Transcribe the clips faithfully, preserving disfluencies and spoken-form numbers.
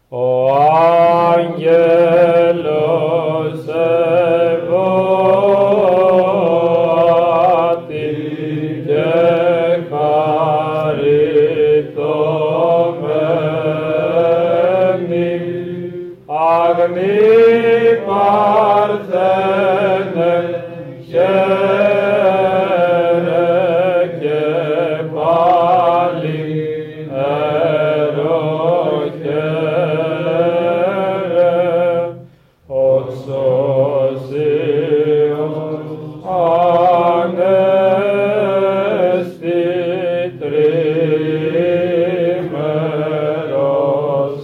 Ο άγγελος ευώτη και χαριτωμένη, αγνή παρθένε, χαίρε και πάλι εροχαίρε, ως σωσίος ανέστη τρίμερος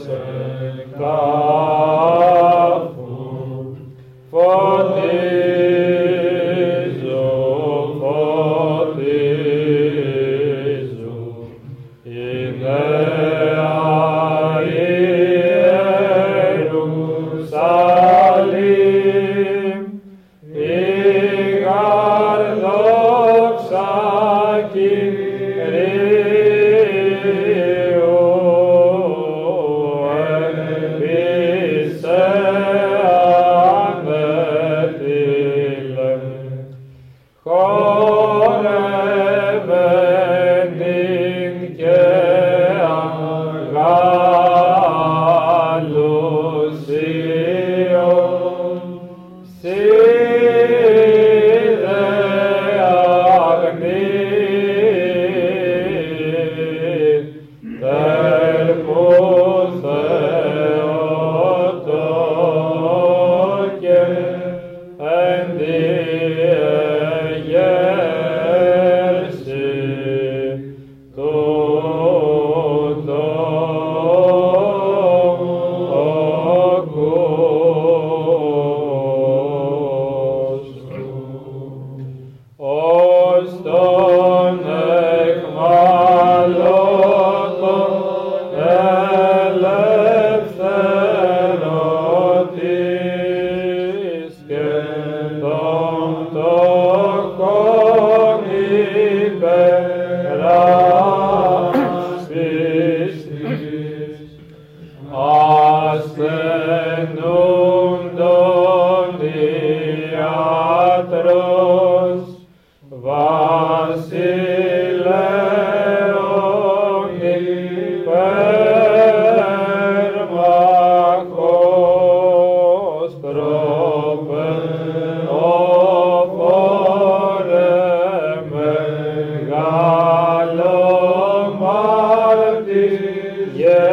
εκτάφου. Φωτίζω, φωτίζω, η νέα Ιερουσαλήμ, η γαρδόξα Κυρίου, ελπίσε ανέτειλε, χορευμένην και αγαλουσίων, σύ δε αγνή, τέρπου Θεοτόκε, εν διεγέρση τούτο ως τον εχμαλώτον ελευθερωτής και τον τόκον υπεράσπιστης, ασθενούντον ιατρός, βασιλέων υπέρμαχος, προπεόφορε μεγάλο μάρτυριε,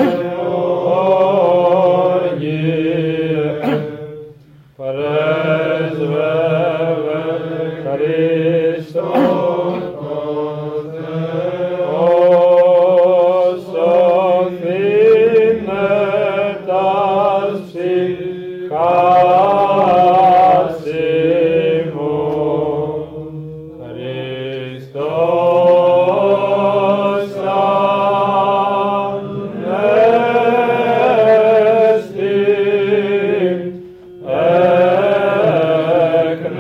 πρέσβευε Χριστόν τον Θεός, σωθήνε τας ψυχάς ημών. Χριστός ανέστη εκ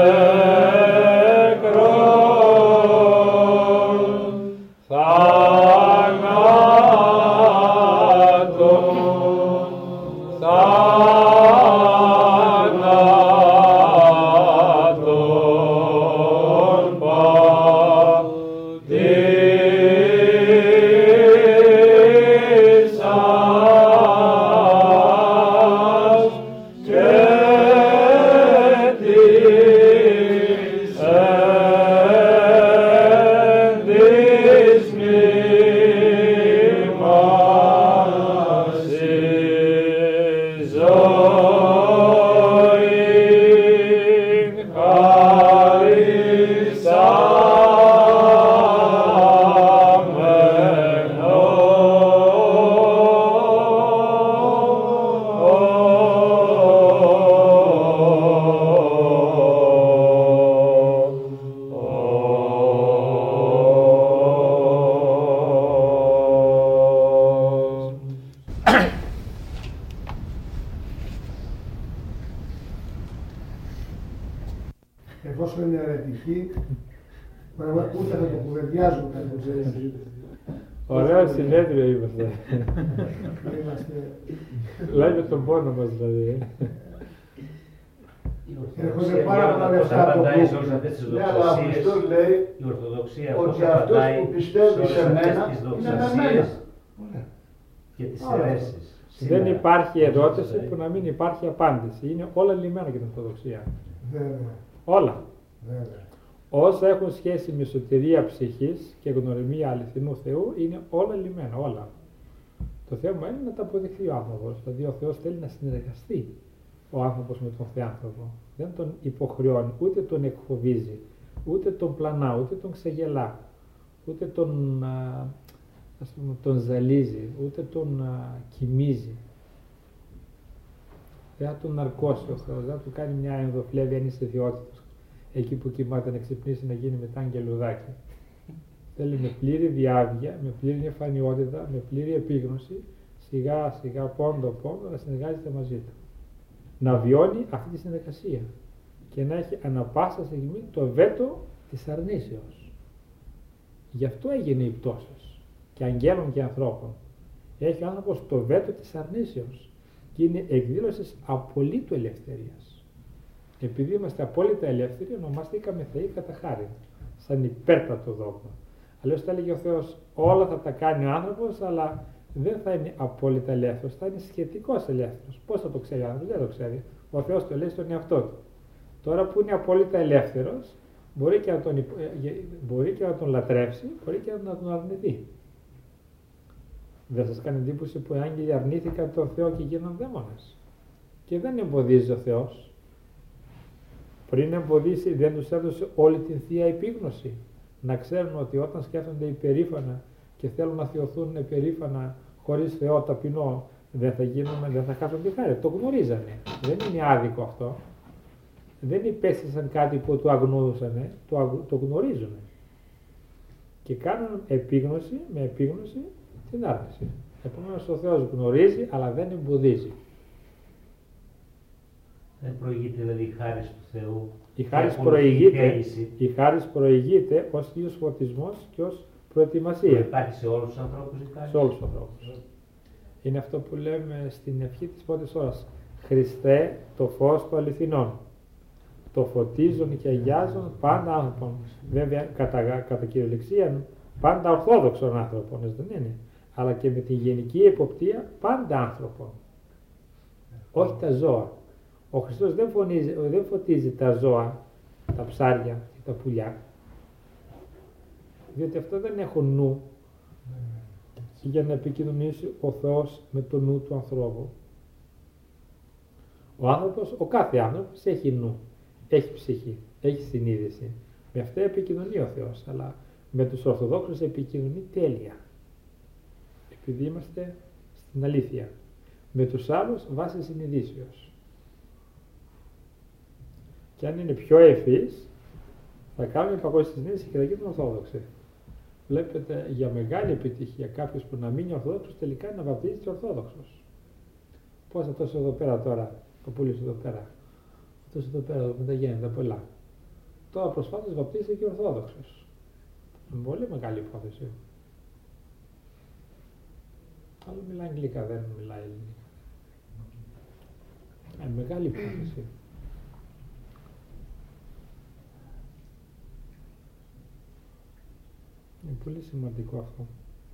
νεκρών, θανάτων, θανάτων πατήσας και της εν της μνήμασης ζωήν εφόσον είναι αιρετική, ούτε θα το κουβεντιάζουν κάτι, ξέρεις. Ωραίο συνέδριο είμαστε. Λέμε τον πόνο μας δηλαδή. Έρχονται πάρα πολλά λεφτά από πού. Ναι, αλλά ο Χριστός λέει η Ορθοδοξία ότι αυτός που πιστεύει σε μένα είναι με μένα. Και τις αιρέσεις. Δεν υπάρχει ερώτηση που να μην υπάρχει απάντηση. Είναι όλα λυμμένα για την Ορθοδοξία. Βέβαια. Όλα. Βέβαια. Όσα έχουν σχέση με σωτηρία ψυχής και γνωριμία αληθινού Θεού είναι όλα λυμμένα, όλα. Το θέμα είναι να τα αποδεχθεί ο άνθρωπος. Δηλαδή ο Θεός θέλει να συνεργαστεί ο άνθρωπος με τον Θεάνθρωπο. Δεν τον υποχρεώνει, ούτε τον εκφοβίζει, ούτε τον πλανά, ούτε τον ξεγελά, ούτε τον, α, ας πούμε, τον ζαλίζει, ούτε τον α, κοιμίζει. Δεν θα τον ναρκώσει ο Θεός, δεν θα του κάνει μια ενδοφλέβεια αν είσαι θεότητος. Εκεί που κοιμάται να ξυπνήσει να γίνει μετά αγγελουδάκι. Θέλει με πλήρη διάβγεια, με πλήρη εμφανιότητα, με πλήρη επίγνωση, σιγά σιγά πόντο πόντο να συνεργάζεται μαζί του. Να βιώνει αυτή τη συνεργασία και να έχει ανα πάσα στιγμή το βέτο της αρνήσεως. Γι' αυτό έγινε η πτώσεως και αγγέλων και ανθρώπων. Έχει ο άνθρωπος το βέτο της αρνήσεως και είναι εκδήλωση απολύτου ελευθερίας. Επειδή είμαστε απόλυτα ελεύθεροι, ονομαστήκαμε Θεοί κατά χάριν, σαν υπέρτατο δόγμα. Αλλιώς θα έλεγε ο Θεός, όλα θα τα κάνει ο άνθρωπος, αλλά δεν θα είναι απόλυτα ελεύθερος, θα είναι σχετικός ελεύθερος. Πώς θα το ξέρει ο άνθρωπος, δεν το ξέρει. Ο Θεός το λέει στον εαυτό του. Τώρα που είναι απόλυτα ελεύθερος, μπορεί και να τον, μπορεί και να τον λατρεύσει, μπορεί και να τον αρνηθεί. Δεν σας κάνει εντύπωση που οι άγγελοι αρνήθηκαν τον Θεό και γίναν δαίμονες? Και δεν εμποδίζει ο Θεός. Πριν εμποδίσει, δεν τους έδωσε όλη την θεία επίγνωση. Να ξέρουν ότι όταν σκέφτονται υπερήφανα και θέλουν να θεωθούν υπερήφανα χωρίς Θεό ταπεινό, δεν θα γίνουν, δεν θα χάσουν τη χάρη. Το γνωρίζανε. Δεν είναι άδικο αυτό. Δεν υπέστησαν κάτι που το αγνοούσανε, το, το γνωρίζουν. Και κάνουν επίγνωση με επίγνωση την άρνηση. Επομένως ο Θεός γνωρίζει, αλλά δεν εμποδίζει. Δεν προηγείται δηλαδή η χάρις του Θεού. Η χάρις προηγείται, η χάρις προηγείται ως ίδιος φωτισμός και ως προετοιμασία. Υπάρχει σε όλους τους ανθρώπους η χάρις. Σε όλους τους ανθρώπους. Είναι αυτό που λέμε στην ευχή της πρώτης ώρας. Χριστέ, το φως του αληθινών. Το φωτίζουν και αγιάζουν πάντα άνθρωπον. Βέβαια, κατά, κατά κυριολεξία, πάντα ορθόδοξων άνθρωπων, δεν είναι. Αλλά και με την γενική εποπτεία, πάντα άνθρωπων. Όχι τα ζώα. Ο Χριστός δεν, φωνίζει, δεν φωτίζει τα ζώα, τα ψάρια και τα πουλιά. Διότι αυτό δεν έχουν νου για να επικοινωνήσει ο Θεός με το νου του ανθρώπου. Ο άνθρωπος, ο κάθε άνθρωπος έχει νου, έχει ψυχή, έχει συνείδηση. Με αυτά επικοινωνεί ο Θεός, αλλά με τους Ορθοδόξους επικοινωνεί τέλεια. Επειδή είμαστε στην αλήθεια. Με τους άλλους βάσει συνειδήσεως. Και αν είναι πιο ευφύς, θα κάνουν παγκόσμια συνείδηση και θα γίνουν Ορθόδοξοι. Βλέπετε για μεγάλη επιτυχία κάποιος που να μείνει Ορθόδοξος τελικά να βαπτίζεται Ορθόδοξος. Πώς αυτός εδώ πέρα τώρα, ο Πούλης εδώ πέρα, αυτός εδώ πέρα με τα γέννητα πολλά. Τώρα προσφάτως βαπτίζεται και Ορθόδοξος. Με πολύ μεγάλη υπόθεση. Άλλο μιλάει αγγλικά, δεν μιλάει ελληνικά. Ε, μεγάλη υπόθεση. Είναι πολύ σημαντικό αυτό.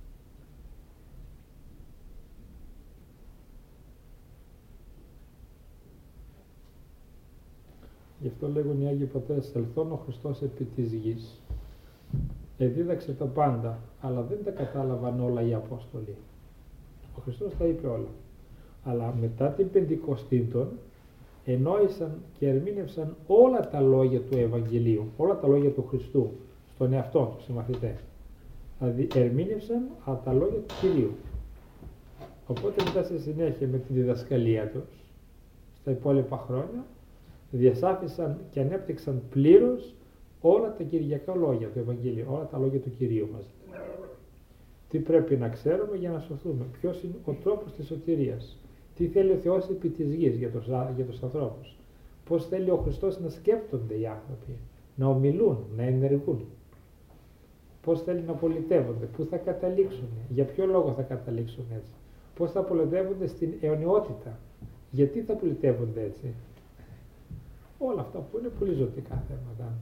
Γι' αυτό λέγουν οι Άγιοι Πατέρες, ελθόν ο Χριστός επί της γης. Εδίδαξε τα πάντα, αλλά δεν τα κατάλαβαν όλα οι Απόστολοι. Ο Χριστός τα είπε όλα. Αλλά μετά την Πεντηκοστήτων ενόησαν και ερμήνευσαν όλα τα λόγια του Ευαγγελίου, όλα τα λόγια του Χριστού, στον εαυτό του, σε μαθητές. Δηλαδή ερμήνευσαν τα λόγια του Κυρίου. Οπότε μετά στη συνέχεια με τη διδασκαλία τους, στα υπόλοιπα χρόνια, διασάφησαν και ανέπτυξαν πλήρως όλα τα κυριακά λόγια του Ευαγγελίου, όλα τα λόγια του Κυρίου μας. Τι πρέπει να ξέρουμε για να σωθούμε, ποιος είναι ο τρόπος της σωτηρίας, τι θέλει ο Θεός επί της γης για τους, για τους ανθρώπους, πώς θέλει ο Χριστός να σκέπτονται οι άνθρωποι, να ομιλούν, να ενεργούν, πώς θέλει να πολιτεύονται, πού θα καταλήξουν, για ποιο λόγο θα καταλήξουν έτσι, πώς θα πολιτεύονται στην αιωνιότητα, γιατί θα πολιτεύονται έτσι. Όλα αυτά που είναι πολύ ζωτικά θέματα.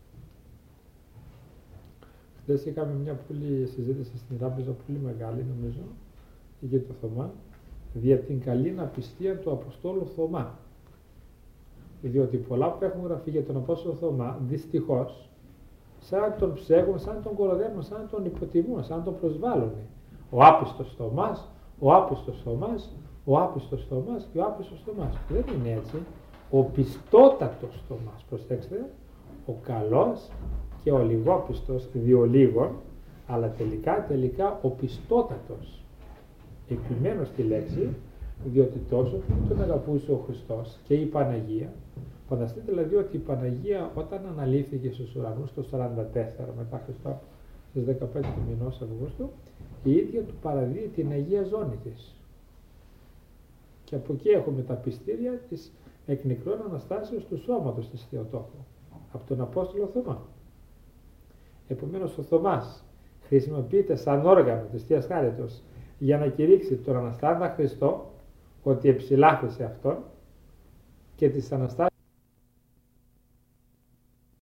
Χθες είχαμε μια πολύ συζήτηση στην τράπεζα, πολύ μεγάλη νομίζω, για το Θωμά, δια την καλήν απιστία του Αποστόλου Θωμά. Διότι πολλά που έχουν γραφεί για τον Απόστολο Θωμά, δυστυχώς, σαν τον ψέγουν, σαν τον κοροδεύουν, σαν τον υποτιμούν, σαν τον προσβάλλουν. Ο άπιστος Θωμάς, ο άπιστος Θωμάς, ο άπιστος Θωμάς και ο άπιστος Θωμάς. Δεν είναι έτσι. Ο πιστότατος Θωμάς, προσέξτε, ο καλός και ο λιγόπιστος, δύο λίγων, αλλά τελικά, τελικά ο πιστότατος. Επιμένω στη λέξη, διότι τόσο που τον αγαπούσε ο Χριστός και η Παναγία, φανταστείτε δηλαδή ότι η Παναγία όταν αναλήφθηκε στους ουρανούς το σαράντα τέσσερα μετά Χριστό, στις δεκαπέντε του μηνός Αυγούστου, η ίδια του παραδίδει την Αγία Ζώνη της. Και από εκεί έχουμε τα πιστήρια της εκνικρών Αναστάσεως του σώματος της Θεοτόκου, από τον Απόστολο Θωμά. Επομένως ο Θωμάς χρησιμοποιείται σαν όργανο της Θείας Χάριτος για να κηρύξει τον Αναστάντα Χριστό ότι εψηλάφησε αυτόν και της Αναστάσεως